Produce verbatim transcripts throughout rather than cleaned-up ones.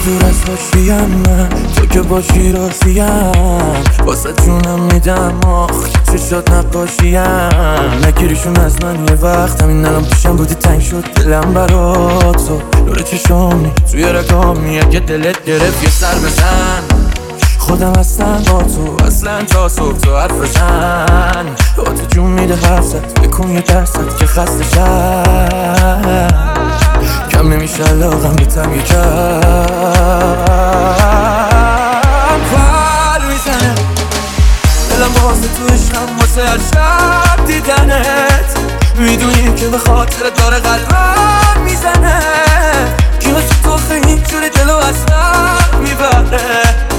دور از حاشیم من، تو که باشی راضیم، واسه جونم میدم آخ که چشات نقاشیم. نگیریشون از من یه وقت، همین الان پیشم بودی تنگ شد دلم برات. تو نور چشامی توی رگامی، اگه دلت گرفت یه سر بزن. خودم هستم با تو اصلا تا صبح تو حرف بزن. با تو جون میده حرفت، بکن یه درست که خسته شد. کم نمیشه علاقم بتم یکم پل میزنه دلم واسه تو عشقم، واسه هر شب دیدنت. میدونی که به خاطر داره قلبم میزنه. کی واسه تو خیلی اینجوری دلو اصلا میبره.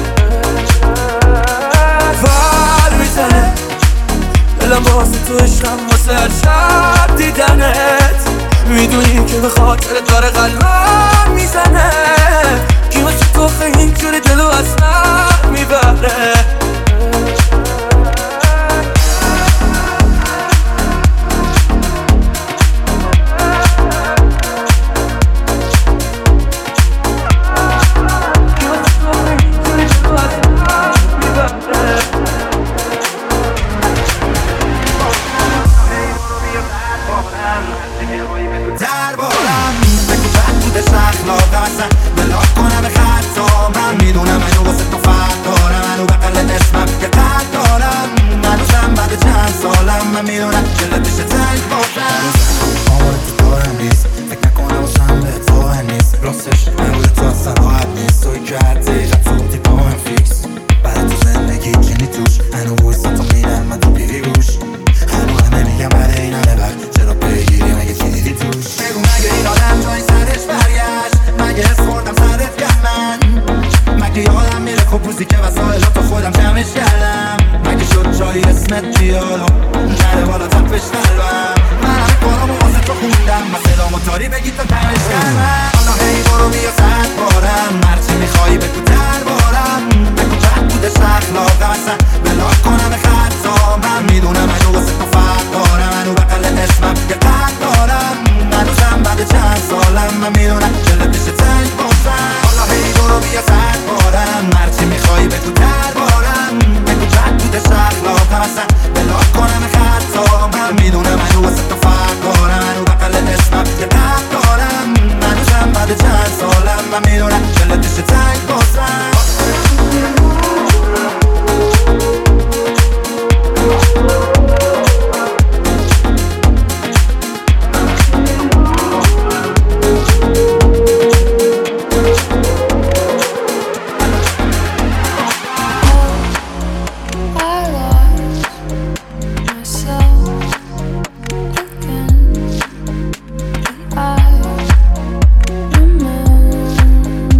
پل میزنه دلم واسه تو عشقم، واسه هر شب دیدنت. میدونی که به خاطر داره قلبم میزنه. کی واسه تو خیلی اینجوری دلو اصلا میبره. من میدونم جلت میشه تنگ باشم. آمار تو دارم نیست، فکر نکنم باشم بهت واهم نیست. راستش نبوده تو اصلا راحت نیست. توی که هر دقیقت تو بودی با هم فیکس. بعد تو زندگی چینی توش هنو بویستا تو میرن من تو بیری روش. هنو همه میگم برای این همه وقت چرا پیگیری مگه چی دیدی توش. بگو مگه این آدم جایی سرش برگشت، مگه حس خوردم سرت گرد من. مگه یادم میره خوب روزی که وسایلاتو خودم جمعش کردم. مگه شد جایی اسمت بیالو نره بالا تپش قلبم. من همه کارامو واسه تو خوندم، مثلا موتاری بگی تا تمش کردم. حالا هی برو بیا صد بارم، هرچی میخوایی بگو در بارم. بگو بد بودش اخلاقم اصلا بلا کنم خطا. من میدونم منو واسه تو فرق دارم، منو بقل اسمم یه قد دارم. هنوزم بعد چند سالم من میدونم دلت میشه تنگ باشم. حالا هی برو بیا صد بارم، هرچی میخوایی بگو در بارم. بگو بد بودش اخلاقم اصلا بلا کنم خطا. من میدونم منو واسه تو فرق دارم، منو بقل اسمم یه قد دارم. هنوزم بعد چند سالم من میدونم دلت میشه تنگ باشم. I remember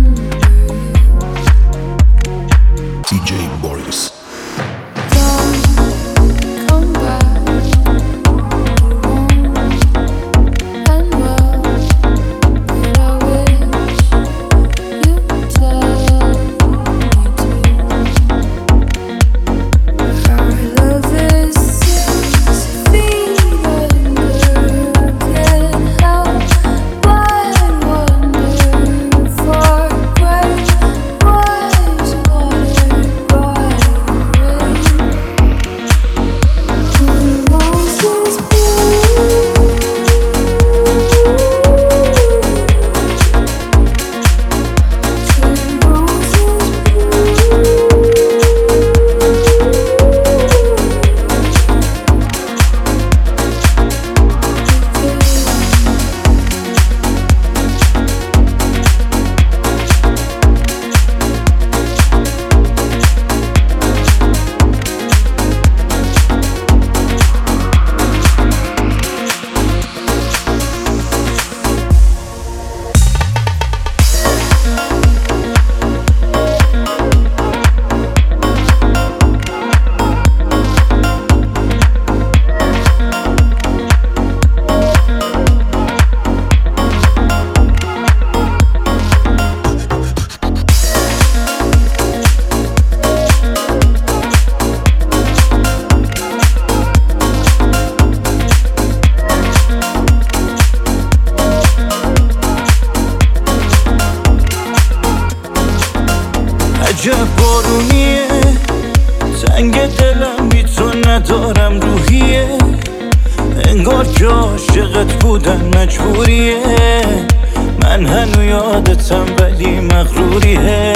موندن مجبوریه، من هنو یادتم ولی مغروریه.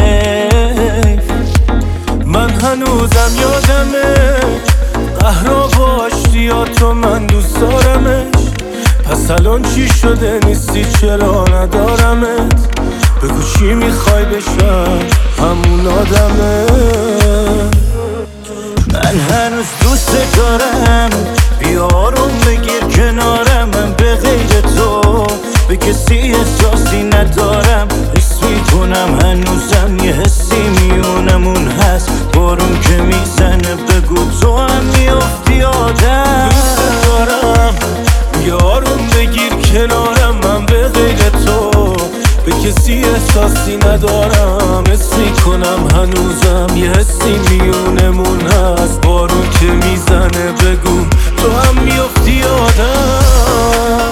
من هنوزم یادمه قهرا باشتی یا تو، من دوست دارمش. پس الان چی شده نیستی چرا ندارمت؟ بگو چی میخوای بشم همون آدمه. من هنوز دوست دارم، بیا آروم بگیر کنارم. من به غیر تو به کسی احساسی ندارم. حس میکنم هنوزم یه حسی میونمون هست. بارون که میزنه بگو تو هم میافتی آدم. دوست دارم بیا آروم بگیر کنارم. من به غیر تو به کسی احساسی ندارم. حس میکنم هنوزم یه حسی میونمون هست. بارون که میزنه بگو تو هم میافتی آدم.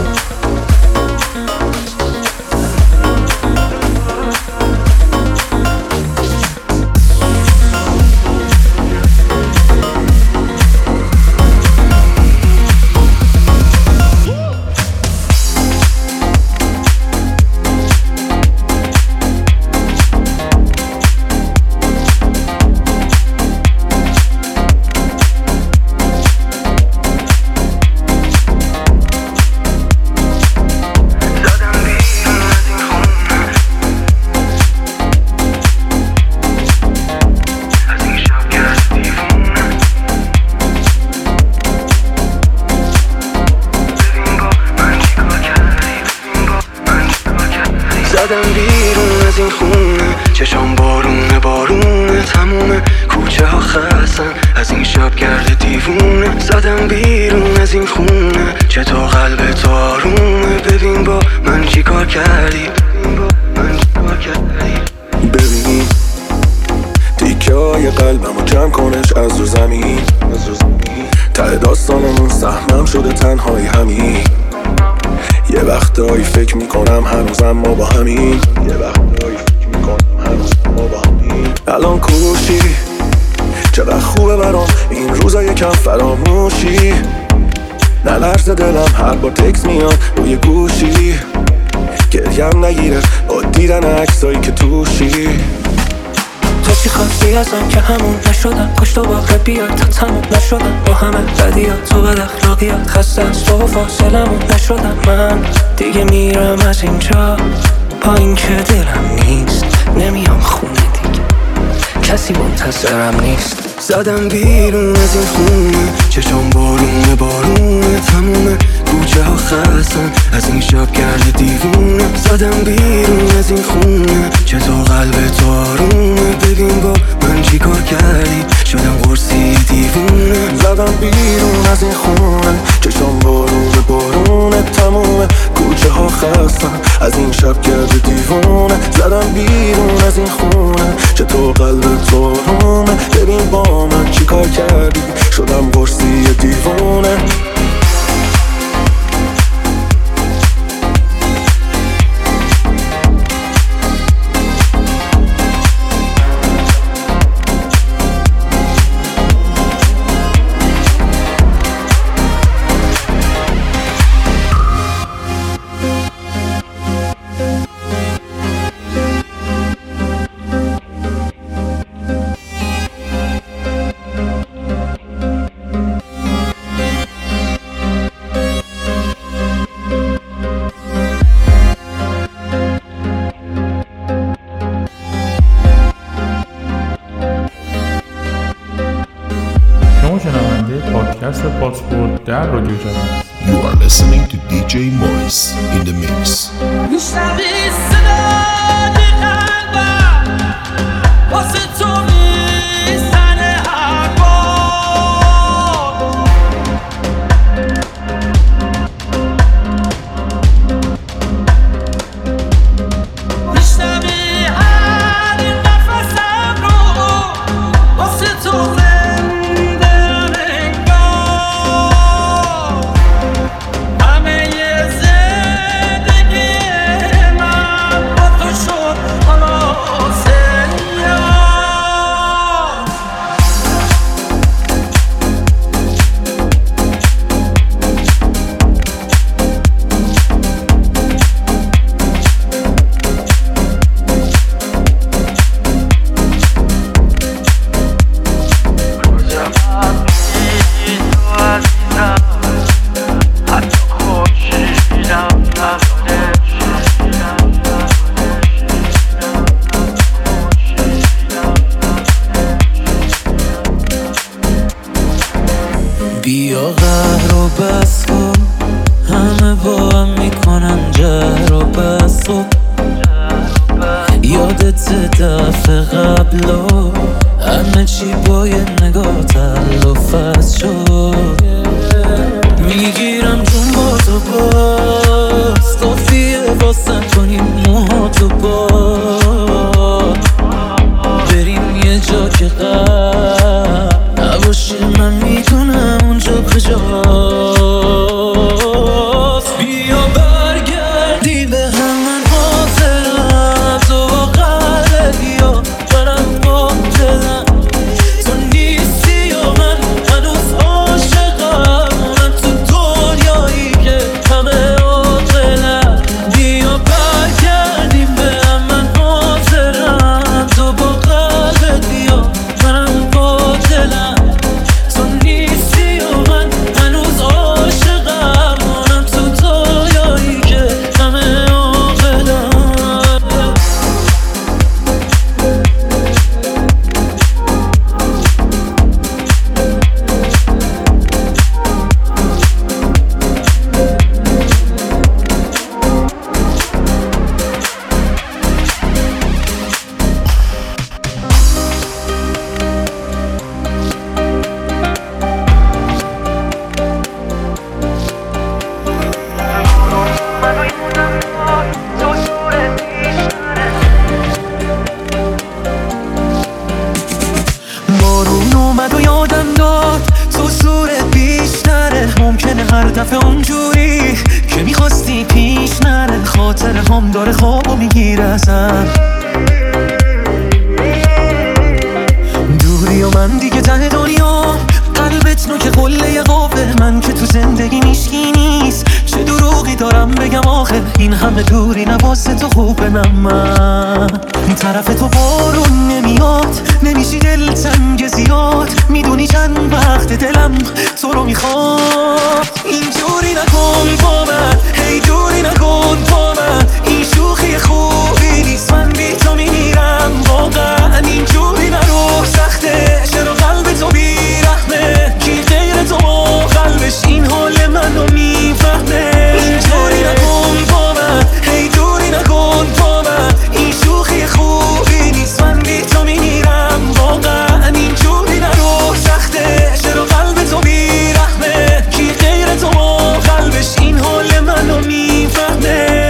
زدم بیرون از این خونه، چشام بارونه بارونه، تموم کوچه ها خستن از این شب گرد دیوونه. زدم بیرون از این خونه، چطور قلب تو آرومه؟ ببین با من چی کار کردی، من چی کار کردی. ببین تیکه های قلبمو جمع کنش از رو زمین. ته داستانمون سهمم شده تنهایی همین. یه وقتایی فکر میکنم هنوزم ما با همین. یه وقتایی فکر میکنم هنوزم ما با همین. الان کوشی چقدر خوبه برام این روزا یکم فراموشی. نلرزه دلم هر بار تکس میاد روی گوشی. گریم نگیره با دیدن عکسایی که توشی. تو چی خواستی ازم که همون نشدم؟ کاش دوباره بیاد تا تموم نشدم با همه بدیات. تو بد اخلاقیات خسته از تو فاصلمون نشدم. من دیگه میرم از اینجا با این که دلم نیست. نمیام خونه دیگه کسی منتظرم نیست. زدم بیرون از این خونه، چشام بارونه بارونه، تموم کوچه ها خستن از این شب گرد دیوونه. زدم بیرون از این خونه، چطور قلب تو آرومه؟ ببین با من چی کار کردی، شدم قرصی دیوونه. زدم بیرون از این خونه، چشام بارونه بارونه، تموم کوچه ها خستن از این شب گرد دیوونه. زدم بیرون از این خونه، چطور قلب تو آرومه؟ ببین با من چی کار کردی، شدم قرصی دیوونه. پادکست پاسپورت در رادیو جوان. You are listening to دی جی Morris in the mix. میشنوی صدای قلبم واسه تو میزنه هر بار. میشنوی هر نفسم رو واسه تو تمام داره خوابو میگیره ازم. دوری و من دیگه ته دنیا، قلبت نو که قله قوه من که تو زندگی میشکی نیست. چه دروغی دارم بگم آخه این همه دوری نواسه تو خوبه. نه من طرف تو بارون نمیاد، نمیشی دل تنگ زیاد. میدونی چند وقت دلم تو رو میخواد. اینجوری نکن با من، هی دوری نکن با من. این شوخی خوبی نیست، من بی تو میمیرم واقعا. اینجوری نرو سخته، چرا قلب تو بیرحمه؟ کی غیر تو با قلبش این حال منو میفهمه؟ اینجوری نکن با من، هی دوری نکن با من. این شوخی خوبی نیست، من بی تو میمیرم واقعا. اینجوری نرو سخته، چرا قلب تو بیرحمه؟ کی غیر تو با قلبش این حال منو میفهمه؟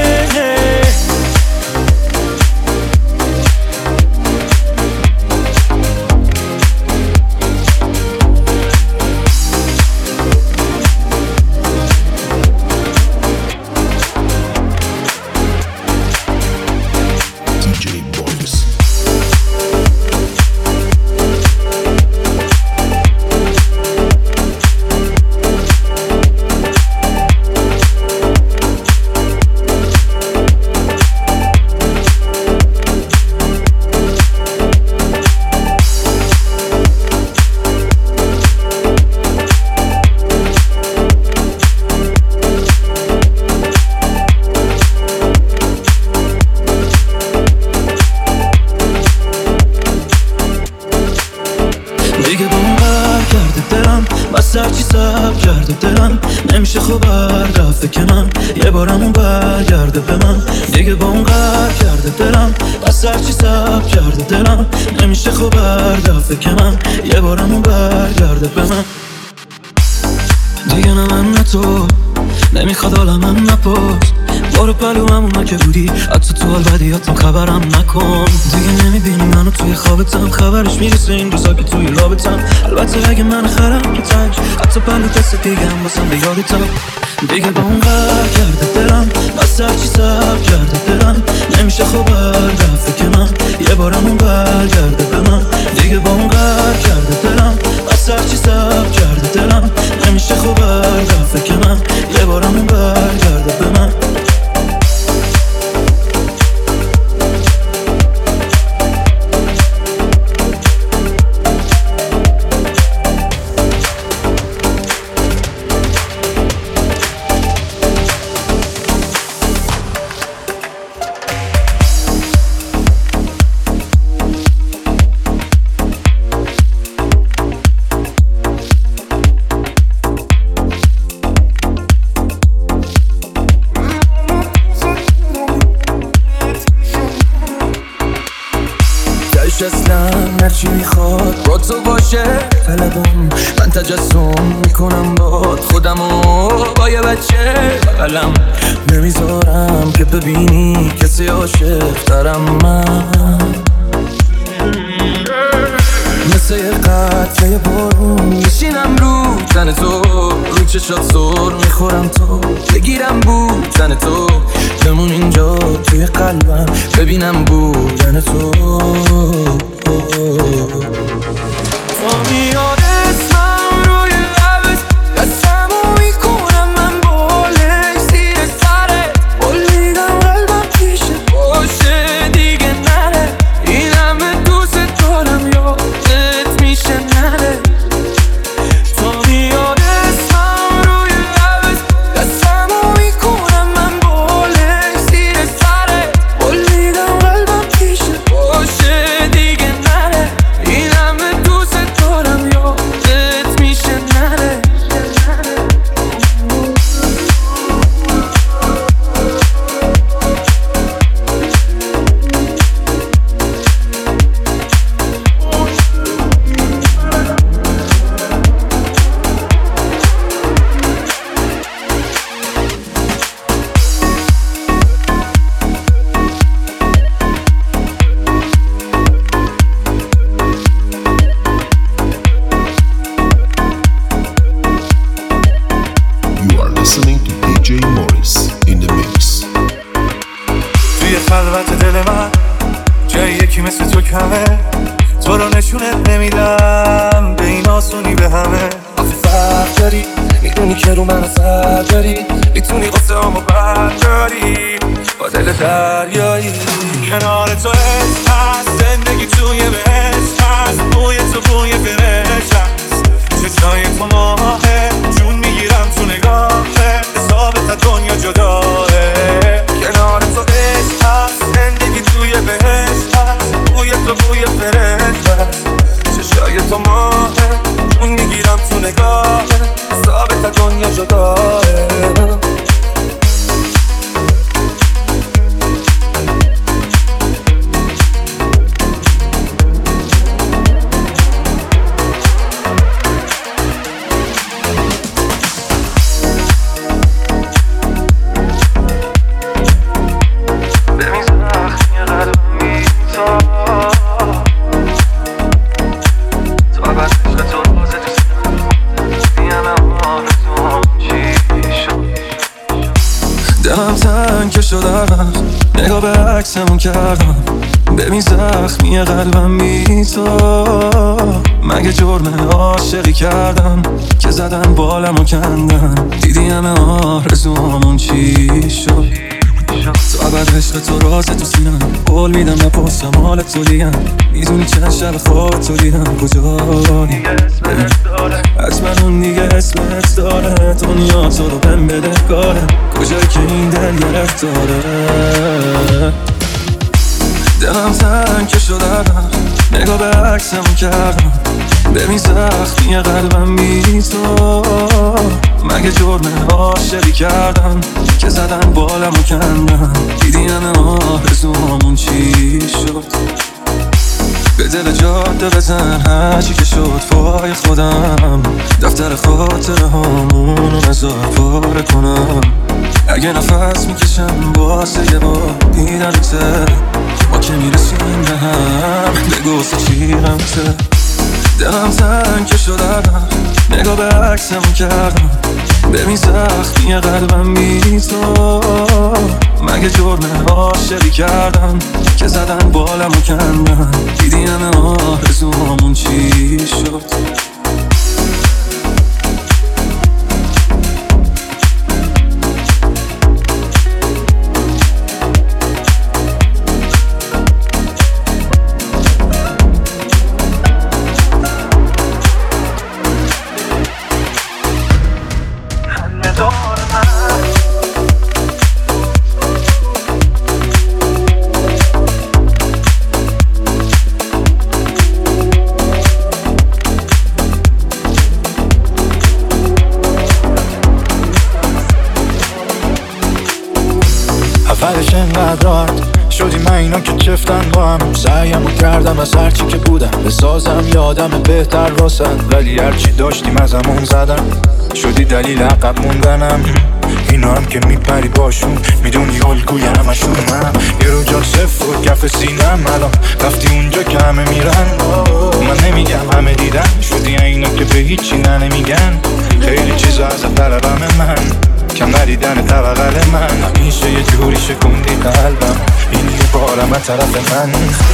هرچی سب کرده دلم نمیشه خوب رفته که من یه بارم اون برگرده به من. دیگه با اون قرار کرده دلم، بس هرچی سب کرده دلم نمیشه خوب رفته که من یه بارم اون برگرده به من. دیگه نه من نه تو، نمیخواد حالم هم نپرس. برو پلو همونا که بودی، حتی تو حال بدیاتم خبرم نکن. دیگه نمیبینی منو توی خوابتم، خبرش میرسه این روزا که توی رابطم. البته اگه من خرم که تنج، حتی پلو دست دیگه هم باسم به یادتم. دیگه با اون قرار کرده دلم، بس هرچی سب کرده دلم نمیشه خوب رفته که من یه بارم اون برگرده به من. دیگه با اون قرار کرده دلم، بس هرچی سب کرده دلم نمیشه خوب رفته که من یه بارم اون برگرده به من. اصلا هرچی میخواد با تو باشه طلبم، من تجسم میکنم باد خودمو با یه بچه بغلم. نمیذارم که ببینی کسی عاشق دارم من. مثل یه قطره بارون میشینم رو تن تو، رو چشات سر میخورم تو، بگیرم بودن تو، بمون اینجا توی قلبم ببینم بودن تو. تو میاد اسمم روی لبت، دستمو میکنم من بالش زیر سرت، بلیدم قلبم پیشت باشه دیگه نره. این همه دوست دارم یادت میشه نره. تو میاد اسمم روی لبت، دستمو میکنم من بالش زیر سرت، بلیدم قلبم همه تو رو نشونت نمیدم به این آسونی به همه. آخه فرق داری میدونی که رو من اثر داری، میتونی قصه همو برداری با دل دریایی. کنار تو عشق هست، زندگی توی بهشت هست، بوی تو بوی فرشت هست، چشای تو ماهه، جون میگیرم تو نگاهه، حسابت از دنیا جداه. کنار تو عشق هست، زندگی توی بهشت هست، بوی تو بوی فرشت هست، چشای تو ماهه، جون میگیرم تو نگاهه، حسابت از دنیا جداه. دلم تنگ که شدم، نگاه به عکسمون کردم، ببین زخمی قلبم بی تو. مگه جرم عاشقی کردم که زدن بالمو کندن، دیدی همه آرزوامون چی شد. تو ابد عشق تو راز تو سینم، قول میدم نپرسم حالت تو دیگم، میدونی چند شب خواب تو دیدم کجایی. حتما اون دیگه اسمت داره، دنیا تو رو بهم بده کاره، کجایی که این دل گرفت داره. دلم تنگ که شدم، نگاه به عکسمون کردم، ببین زخمی قلبم بی تو. مگه جرم عاشقی کردم که زدن بالمو کندن، دیدی همه آرزوامون چی شد. به دل جاده بزن هرچی که شد فای خودم، دفتر خاطره هامونو نزار پاره کنم. اگه نفس میکشم واسه یه بار دیدنته، ما که میرسیم به هم بگو چی غمته. دلم تنگ که شدم، نگاه به عکسمون کردم، ببین زخمی قلبم بی تو. مگه جرم عاشقی کردم که زدن بالمو کندن، دیدی همه آرزوامون چی شد. اولش انقدر راحت شدی من اینا که چفتن با هم، سعیمو کردم از هرچی که بودم بسازم یادم بهتر واسن، ولی هرچی داشتیم از همون زدم، شدی دلیل عقب موندنم. اینا هم که میپری باشون، میدونی الگوی همشون منم، یه رو جا صفر و کف سینم، الان رفتی اونجا که همه میرن. من نمیگم همه دیدن، شدی اینا که به هیچی نه نمیگن، خیلی چیزا از طلبم من، کم ندیدن طبقل من، همیشه یه جوری شکوندی قلبم، این یه بارم از طرف من.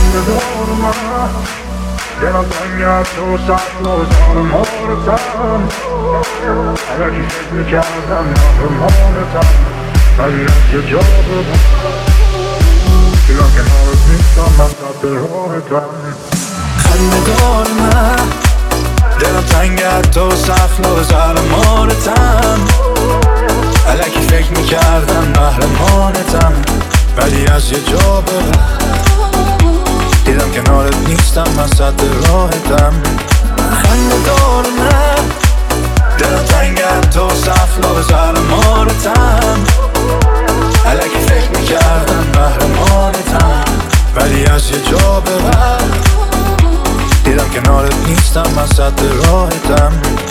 دلم تنگ تو سخت و زارم آرتم، الکی فکر میکردم نفرمانتم، ولی از یه جا بودم دیدم که نارت نیستم من سب راهتم. خنده دار من، دلم تنگ تو سخت و زارم آرتم، الکی فکر میکردم محرمانتم، ولی از یه جا بودم دیدم کنارت نیستم من صد راهتم. خنده دار من، دلم تنگت تو سفلا به زرمارتم، الکی فکر میکردم محرمانتم، ولی از یه جا به بعد دیدم کنارت نیستم من صد راهتم.